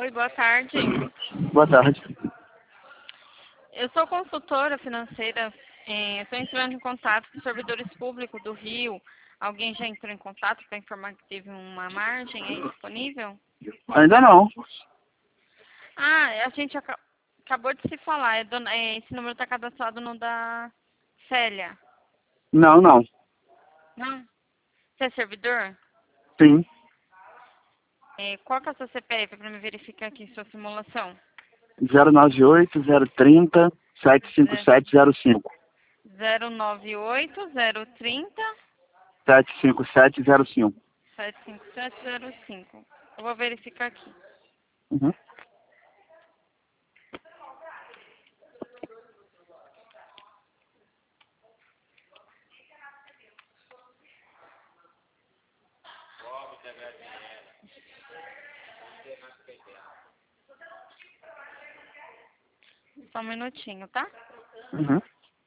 Oi, boa tarde. Boa tarde. Eu sou consultora financeira. Estou entrando em contato com servidores públicos do Rio. Alguém já entrou em contato para informar que teve uma margem aí disponível? Ainda não. Ah, a gente acabou de se falar. Esse número está cadastrado no da Célia. Não, não. Não? Você é servidor? Sim. Qual que é o seu CPF para me verificar aqui sua simulação? 098-030-75705. 098-030 75705. 75705. Eu vou verificar aqui. Uhum. Só um minutinho, tá? Uhum.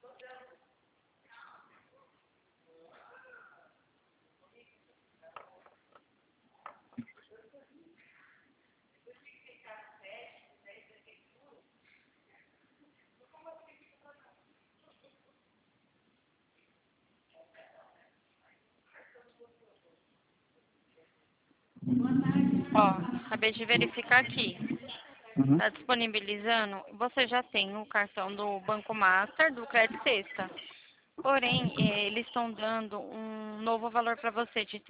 Ó, acabei de verificar aqui. Uhum. Tá disponibilizando. Você já tem o cartão do Banco Master, do Crédito Sexta. Porém, eles estão dando um novo valor para você de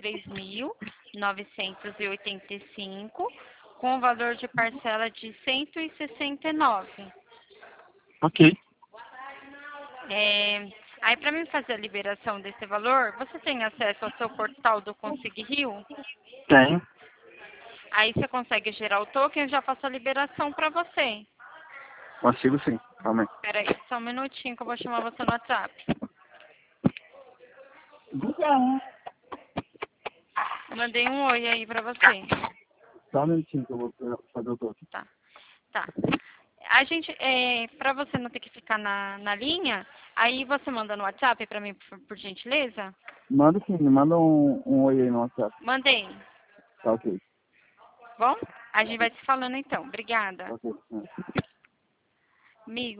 3.985, com o valor de parcela de 169. Ok. Aí, para mim fazer a liberação desse valor, você tem acesso ao seu portal do Consig Rio? Tem. Aí você consegue gerar o token e eu já faço a liberação para você. Consigo sim. Calma aí. Espera aí, só um minutinho que eu vou chamar você no WhatsApp. Mandei um oi aí pra você. Só um minutinho que eu vou fazer o toque. Tá, tá. A gente, pra você não ter que ficar na linha, aí você manda no WhatsApp pra mim, por gentileza? Manda sim, me manda um oi aí no WhatsApp. Mandei. Tá ok. Bom? A gente vai se falando então. Obrigada. Ok. Amigo.